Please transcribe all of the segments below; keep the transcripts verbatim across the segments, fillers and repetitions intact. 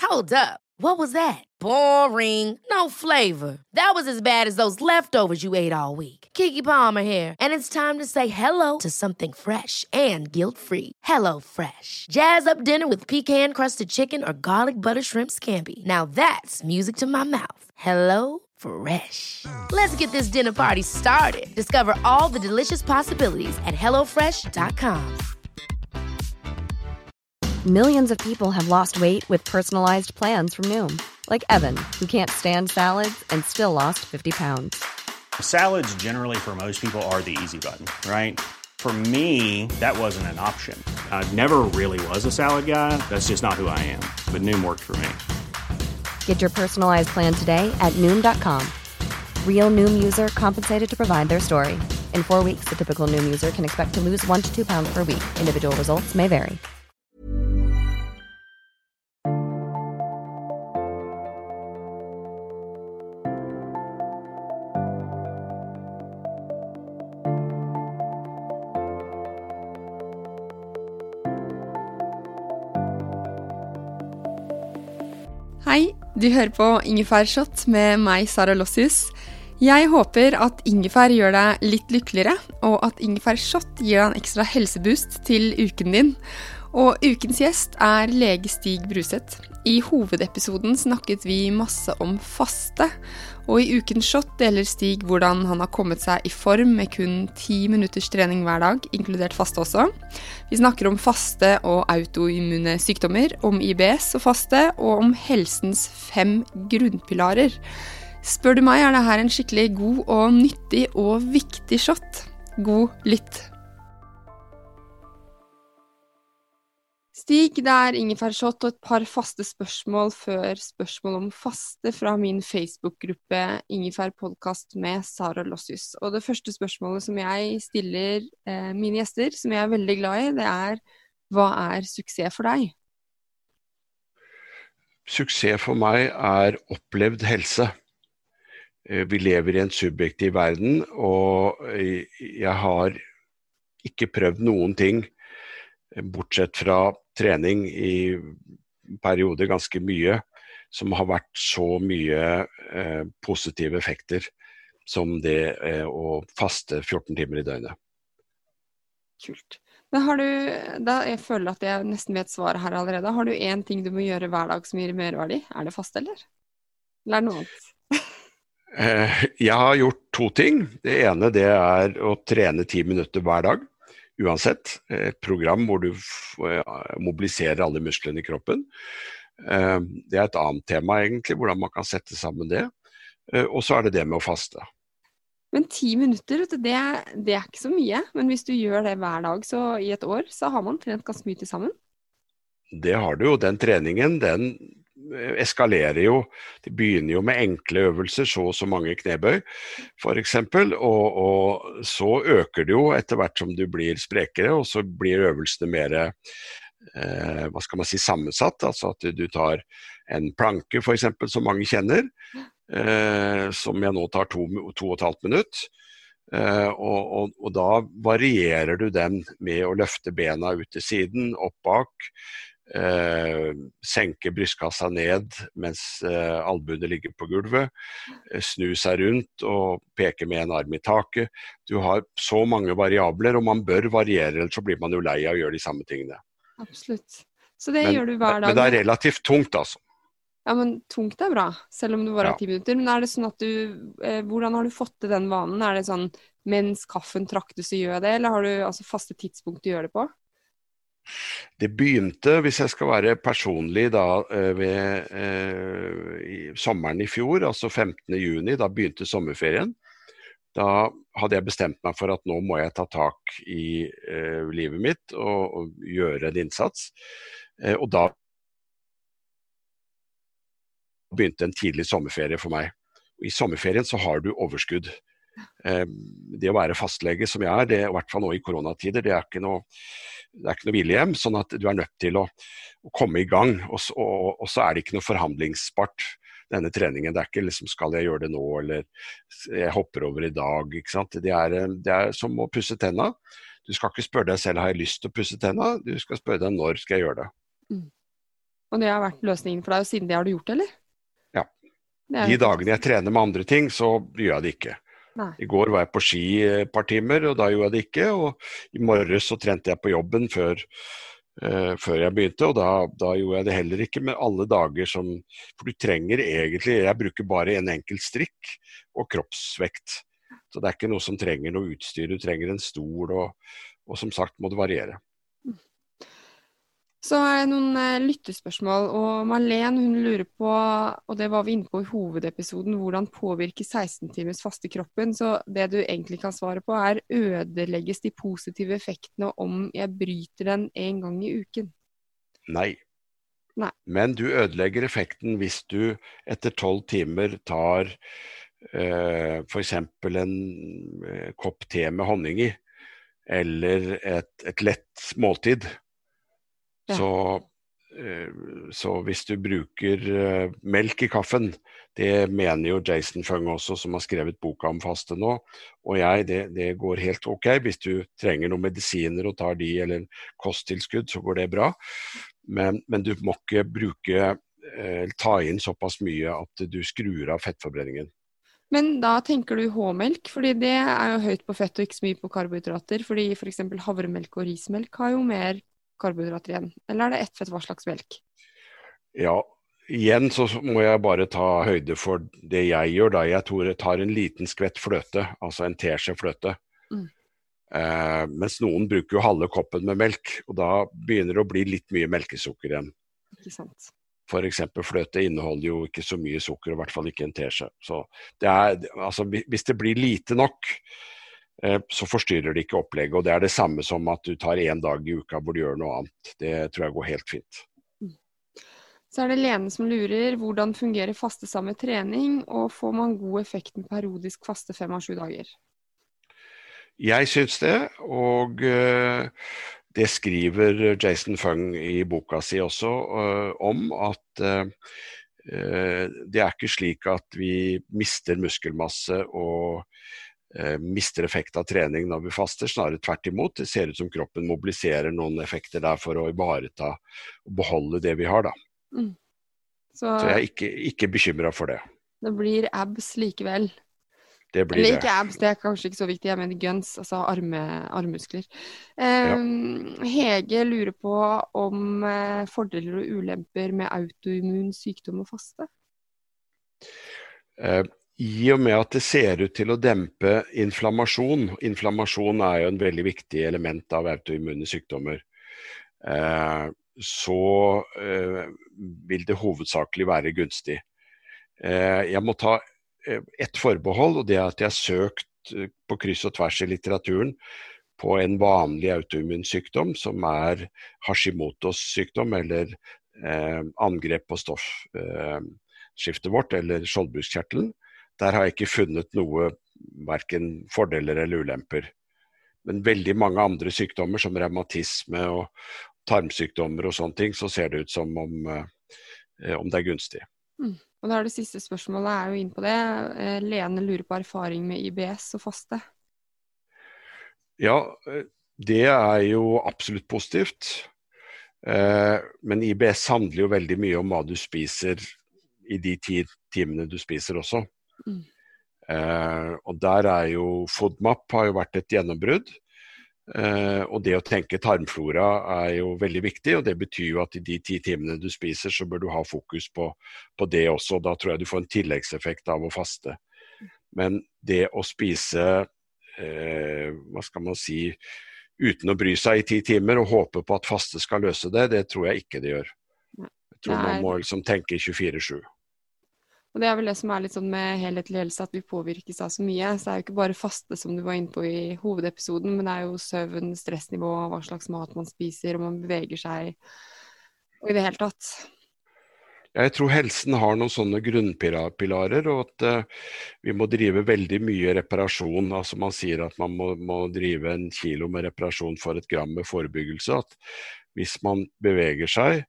Hold up. What was that? Boring. No flavor. That was as bad as those leftovers you ate all week. Keke Palmer here, and it's time to say hello to something fresh and guilt-free. Hello Fresh. Jazz up dinner with pecan-crusted chicken or garlic butter shrimp scampi. Now that's music to my mouth. Hello Fresh. Let's get this dinner party started. Discover all the delicious possibilities at hello fresh dot com. Millions of people have lost weight with personalized plans from Noom. Like Evan, who can't stand salads and still lost fifty pounds. Salads generally for most people are the easy button, right? For me, that wasn't an option. I never really was a salad guy. That's just not who I am. But Noom worked for me. Get your personalized plan today at Noom dot com. Real Noom user compensated to provide their story. In four weeks, the typical Noom user can expect to lose one to two pounds per week. Individual results may vary. Hei, du hører på Ingefær Shot med meg, Sara Lossius. Jeg håper at ingefær gjør deg litt lykkeligere, og at Ingefær Shot gir deg en ekstra helseboost til uken din. Og ukens gjest er lege Stig Bruseth. I hovedepisoden snakket vi masse om faste, og i ukens shot deler Stig hvordan han har kommet seg i form med kun ti minutters trening hver dag, inkludert faste også. Vi snakker om faste og autoimmune sykdommer, om I B S og faste, og om helsens fem grunnpilarer. Spør du meg, er dette en skikkelig god og nyttig og viktig shot. God lytt! Stig, det er Ingefær Shot og et par faste spørsmål før spørsmål om faste fra min Facebook-gruppe Ingefær Podcast med Sara Lossius. Og det første spørsmålet som jeg stiller eh, mine gjester, som jeg er veldig glad i, det er: hva er suksess for deg? Suksess for meg er opplevd helse. Vi lever i en subjektiv verden, og jeg har ikke prøvd noen ting, bortsett fra trening i perioder ganske mye, som har vært så mye eh, positive effekter som det eh, å faste fjorten timer i døgnet. Kult. Da har du, da jeg føler at jeg nesten vet svaret her allerede. Har du en ting du må gjøre hver dag som gir merverdi? Er det faste, eller? Eller er det noe annet? eh, jeg har gjort to ting. Det ene det er å trene ti minutter hver dag. Uansett, et program hvor du mobiliserer alle musklene i kroppen. Det er et annet tema egentlig, hvordan man kan sette sammen det. Og så er det det med å faste. Men ti minutter, det er, det er ikke så mye. Men hvis du gjør det hver dag så i et år, så har man trent ganske mye til sammen. Det har du jo. Den treningen, den eskalerer jo. Det begynner jo med enkle øvelser, så og så mange knebøy, for eksempel, og, og så øker det jo etter hvert som du blir sprekere, og så blir øvelsene mer, eh, hva skal man si, sammensatt, altså at du tar en planke, for eksempel, som mange kjenner, eh, som jeg nå tar to, to og et halvt minutt, eh, og, og, og da varierer du den med å løfte bena ut til siden, opp bak, Eh, senke brystkassa ned mens eh, albuene ligger på gulvet, eh, snu seg rundt og peke med en arm i taket. Du har så mange variabler, og man bør variere, ellers så blir man jo lei av å gjøre de samme tingene. Absolutt. Så det men, gjør du hver dag. Men det er relativt tungt, altså. Ja, men tungt er bra, selv om det bare er Ja. ti minutter. Men er det sånn at du, eh, hvordan har du fått til den vanen? Er det sånn, mens kaffen traktes så gjør jeg det, eller har du altså faste tidspunkt du gjør det på? Det begynte, hvis jeg skal være personlig, da ved eh, i sommeren i fjor, altså femtende juni, da begynte sommerferien. Da hadde jeg bestemt meg for at nå må jeg ta tak i eh, livet mitt og, og gjøre en innsats. Eh, og da begynte en tidlig sommerferie for meg. Og i sommerferien så har du overskudd. Eh, det å være fastlege som jeg er, det, i hvert fall nå i koronatider, det er ikke noe det er ikke noe hvilehjem, sånn at du er nødt til å, å komme i gang, og, og, og så er det ikke noe forhandlingsbart, denne treningen. Det er ikke liksom, skal jeg gjøre det nå, eller jeg hopper over i dag, ikke sant? Det er, det er som å pusse tenna. Du skal ikke spørre deg selv, har jeg lyst til å pusse tenna? Du skal spørre deg, når skal jeg gjøre det? Mm. Og det har vært løsningen for deg, og siden det har du gjort, eller? Ja. Det er De jo dagene jeg trener med andre ting, så gjør jeg det ikke. Nei. I går var jeg på ski et par timer, og da gjorde jeg det ikke. Og i morges så trente jeg på jobben før, uh, før jeg begynte, og da, da gjorde jeg det heller ikke med alle dager som... For du trenger egentlig, jeg bruker bare en enkelt strikk og kroppsvekt. Så det er ikke noe som trenger noe utstyr, du trenger en stol, og, og som sagt må det variere. Så er det noen eh, lyttespørsmål, og Marlene hun lurer på, og det var vi inne på i hovedepisoden, hvordan påvirker seksten timers faste kroppen, så det du egentlig kan svare på er, ødelegges de positive effektene om jeg bryter den en gang i uken? Nei. Nei. Men du ødelegger effekten hvis du etter tolv timer tar uh, for eksempel en uh, kopp te med honning i, eller et, et lett måltid. Ja. Så, uh, så hvis du bruker uh, melk i kaffen, det mener jo Jason Fung også, som har skrevet boka om faste nå, og jeg, det, det går helt ok. Hvis du trenger noen medisiner og tar de, eller kosttilskudd, så går det bra. Men, men du må ikke bruke, uh, ta inn såpass mye at du skrur av fettforbrenningen. Men da tenker du H-melk, fordi det er jo høyt på fett og ikke så mye på karbohydrater, fordi for eksempel havremelk og rismelk har jo mer karbohydrater igjen, eller er det ett fett hva slags melk? Ja, igjen så må jeg bare ta høyde for det jeg gjør da. Jeg tror jeg tar en liten skvett fløte, altså en teskje fløte. Mm. Eh, mens noen bruker jo halve koppen med melk, og da begynner det å bli litt mye melkesukker igjen. Ikke sant. For eksempel fløte inneholder jo ikke så mye sukker, i hvert fall ikke en teskje. Så det er, altså hvis det blir lite nok, så forstyrrer det ikke opplegget, og det er det samme som at du tar en dag i uka hvor du gjør noe annet. Det tror jeg går helt fint. Så er det Lene som lurer, hvordan fungerer faste sammen med trening, og får man god effekt med periodisk faste fem av sju dager? Jeg synes det, og uh, det skriver Jason Fung i boka si også uh, om at uh, uh, det er ikke slik at vi mister muskelmasse og mister effekt av trening når vi faster, snarere tvert imot. Det ser ut som kroppen mobiliserer noen effekter der for å ivareta og beholde det vi har da. Mm. Så, Så jeg er ikke, ikke bekymret for det. Det blir abs likevel. Det blir Eller det. ikke abs, det er kanskje ikke så viktig, jeg mener guns, altså arme, armmuskler. Eh, ja. Hege lurer på om eh, fordeler og ulemper med autoimmun sykdom og faste? Eh, I og med at det ser ut til å dempe inflammasjon, inflammasjon er jo en veldig viktig element av autoimmune sykdommer, eh, så eh, vil det hovedsakelig være gunstig. Eh, jeg må ta et forbehold, og det er at jeg har søkt på kryss og tvers i litteraturen på en vanlig autoimmun sykdom, som er Hashimotos sykdom, eller eh, angrep på stoffskiftet eh, vårt, eller skjoldbruskkjertelen. Der har jeg ikke funnet noe, hverken fordeler eller ulemper. Men veldig mange andre sykdommer, som revmatisme og tarmsykdommer og sånne ting, så ser det ut som om, eh, om det er gunstig. Mm. Og da er det siste spørsmålet, er jo inn på det. Lene lurer på erfaring med I B S og faste. Ja, det er jo absolutt positivt. Eh, men I B S handler jo veldig mye om hva du spiser i de ti timene du spiser også. Mm. Eh, og der er jo FODMAP har jo vært et gjennombrudd, eh, og det å tenke tarmflora er jo veldig viktig, og det betyr jo at i de ti timene du spiser så bør du ha fokus på, på det også, og da tror jeg du får en tilleggseffekt av å faste. Men det å spise, eh, hva skal man si, uten å bry seg i ti timer og håpe på at faste skal løse det, det tror jeg ikke det gjør. Jeg tror man må liksom tenke tjuefire sju. Og det er vel det som er litt sånn med helhetlig helse, at vi påvirkes av så mye. Så det er jo ikke bare faste som du var inne på i hovedepisoden, men det er jo søvn, stressnivå, hva slags mat man spiser, om man beveger seg, og i det hele tatt. Jeg tror helsen har noen sånne grunnpilarer, og at uh, vi må drive veldig mye reparasjon. Altså man sier at man må, må drive en kilo med reparasjon for et gram med forebyggelse. At hvis man beveger seg,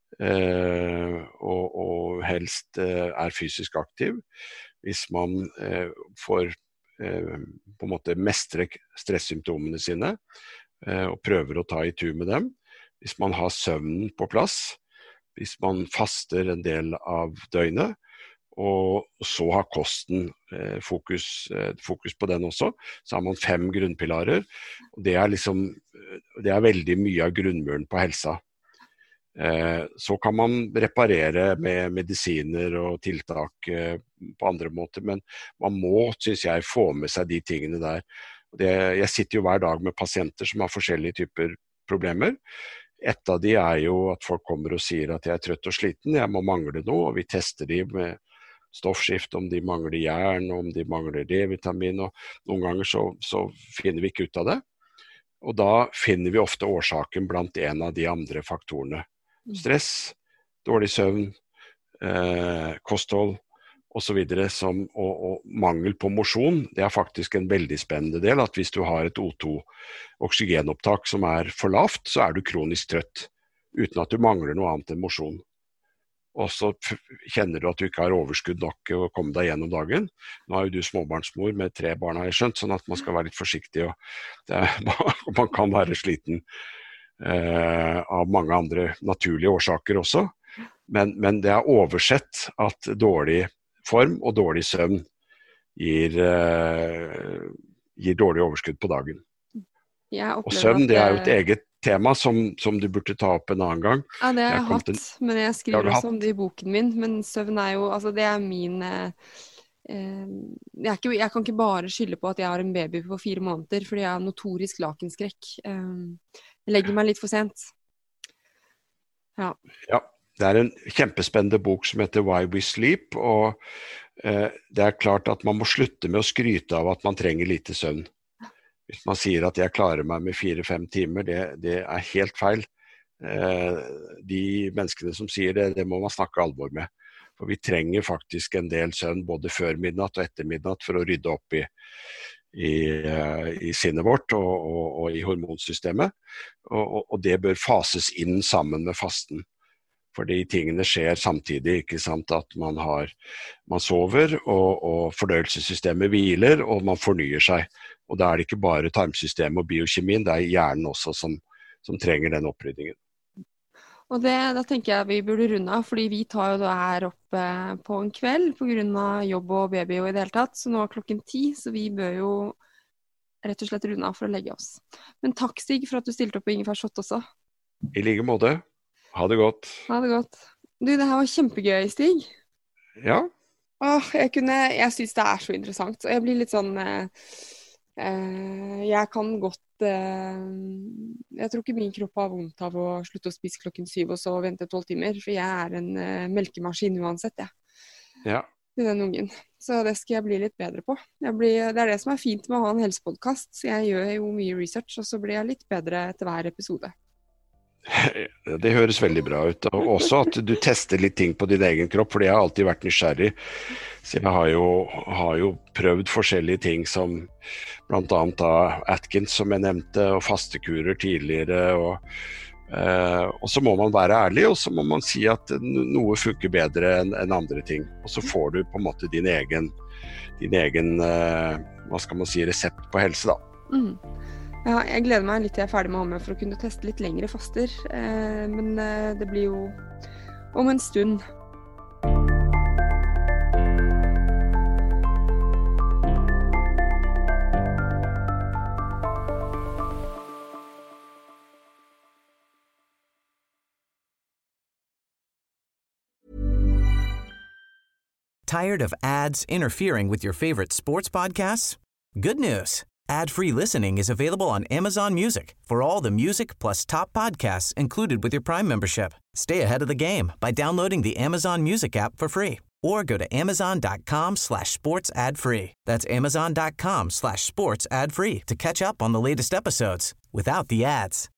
Uh, og, og helst uh, er fysisk aktiv, hvis man uh, får uh, på en måte mestre stresssymptomene sine uh, og prøver å ta i tur med dem, hvis man har søvnen på plass, hvis man faster en del av døgnet, og så har kosten eh, fokus, eh, fokus på den også. Så har man fem grunnpilarer, og det er, liksom, det er veldig mye av grunnmuren på helsa. Eh, så kan man reparere med medisiner og tiltak eh, på andre måter, men man må, synes jeg, få med seg de tingene der. Det, jeg sitter jo hver dag med pasienter som har forskjellige typer problemer. Et av de er jo at folk kommer og sier at jeg er trøtt og sliten, jeg må mangle noe, og vi tester de med stoffskift, om de mangler jern, om de mangler D-vitamin, og noen ganger så, så finner vi ikke ut av det. Og da finner vi ofte årsaken blant en av de andre faktorene. Stress, dårlig søvn, eh, kosthold, og så videre, som, og, og mangel på mosjon. Det er faktisk en veldig spennende del, at hvis du har et O to oksygenopptak som er for lavt, så er du kronisk trøtt, uten at du mangler noe annet enn mosjon. Og så kjenner du at du ikke har overskudd nok å komme deg gjennom dagen. Nå er jo du småbarnsmor med tre barn, har jeg skjønt, sånn at man skal være litt forsiktig, og det er, man kan være sliten eh, av mange andre naturlige årsaker også. Men, men det er oversett at dårlig form og dårlig søvn gir, eh, gir dårlig overskudd på dagen. Og søvn, det er jo et eget tema som, som du burde ta opp en annen gang. Ja, det har jeg hatt, en... men jeg skriver også hatt. om det i boken min. Men søvn er jo, altså det er min eh, jeg, er ikke, jeg kan ikke bare skylde på at jeg har en baby på fire måneder, fordi jeg har notorisk lakenskrekk. Eh, jeg legger meg litt for sent. Ja. Ja, det er en kjempespennende bok som heter Why We Sleep, og eh, det er klart at man må slutte med å skryte av at man trenger lite søvn. Hvis man sier at jeg klarer meg med fire-fem timer, det, det er helt feil. Eh, de menneskene som sier det, det må man snakke alvor med. For vi trenger faktisk en del søvn både før midnatt og etter midnatt for å rydde opp i, i, i sinnet vårt og, og, og i hormonsystemet. Og, og, og det bør fases inn sammen med fasten. Fordi tingene skjer samtidig, ikke sant, at man, har, man sover, og, og fordøyelsessystemet hviler, og man fornyer seg. Og da er det ikke bare tarmsystemet og biokjemien, det er hjernen også som, som trenger den oppryddingen. Og det, da tenker jeg vi burde runde av, fordi vi tar jo det her opp eh, på en kveld på grunn av jobb og baby og i det hele tatt. Så nå er klokken ti, så vi bør jo rett og slett runde av for å legge oss. Men takk, Stig, for at du stilte opp på Ingefær Shot også. I like måte. Ha det godt. Ha det godt. Du, det her var kjempegøy, Stig. Ja. Åh, jeg kunne, jeg synes det er så interessant. Og jeg blir litt sånn... Eh, Uh, jeg kan godt uh, jeg tror ikke min kropp har vondt av å slutte å spise klokken syv og så vente tolv timer, for jeg er en uh, melkemaskin uansett, jeg. Ja. Til den ungen. Så det skal jeg bli litt bedre på. Jeg blir, det er det som er fint med å ha en helsepodcast. Jeg gjør jo mye research, og så blir jeg litt bedre etter hver episode. Det høres veldig bra ut, og også at du tester litt ting på din egen kropp, for jeg har alltid vært nysgjerrig. Så jeg har jo, har jo prøvd forskjellige ting som blant annet da Atkins, som jeg nevnte, og fastekurer tidligere, og, eh, og så må man være ærlig, og så må man si at noe funker bedre enn, enn andre ting. Og så får du på en måte din egen, din egen eh, hva skal man si, resept på helse da. Mm. Ja, jeg gleder meg litt til jeg er ferdig med Hamme for å kunne teste litt lengre faster, eh, men eh, det blir jo om en stund. Tired of ads interfering with your favorite sports podcasts? Good news. Ad-free listening is available on Amazon Music for all the music plus top podcasts included with your Prime membership. Stay ahead of the game by downloading the Amazon Music app for free or go to amazon.com slash sports ad free. That's amazon.com slash sports ad free to catch up on the latest episodes without the ads.